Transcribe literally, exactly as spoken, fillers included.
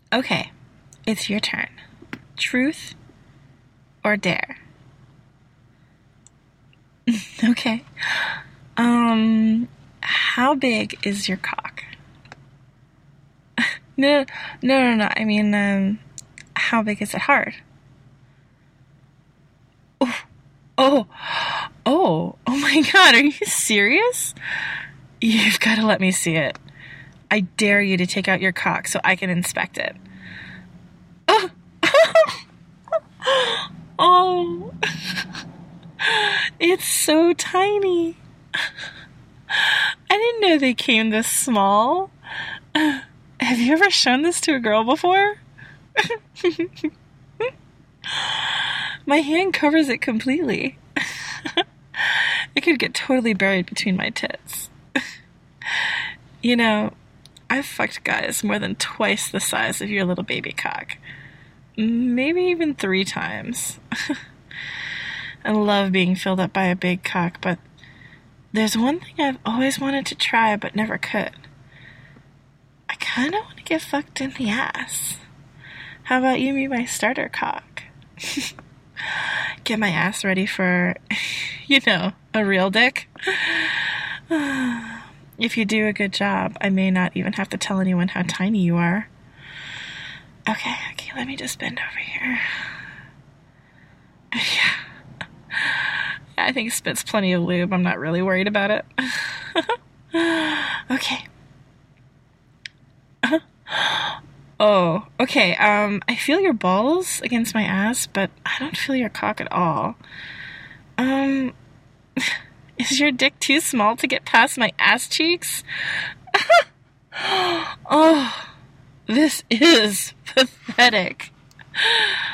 Okay, it's your turn. Truth or dare? Okay. Um, how big is your cock? No, no, no, no. I mean, um, how big is it hard? Oh, oh, oh, oh my God, are you serious? You've got to let me see it. I dare you to take out your cock so I can inspect it. Oh, oh, it's so tiny. I didn't know they came this small. Have you ever shown this to a girl before? My hand covers it completely. It could get totally buried between my tits. You know, I've fucked guys more than twice the size of your little baby cock. Maybe even three times. I love being filled up by a big cock, but there's one thing I've always wanted to try but never could. I kind of want to get fucked in the ass. How about you be my starter cock? Get my ass ready for, you know, a real dick. If you do a good job, I may not even have to tell anyone how tiny you are. Okay, okay, let me just bend over here. Yeah. I think it spits plenty of lube. I'm not really worried about it. Okay. Oh, okay. Um, I feel your balls against my ass, but I don't feel your cock at all. Um, is your dick too small to get past my ass cheeks? Oh, this is pathetic.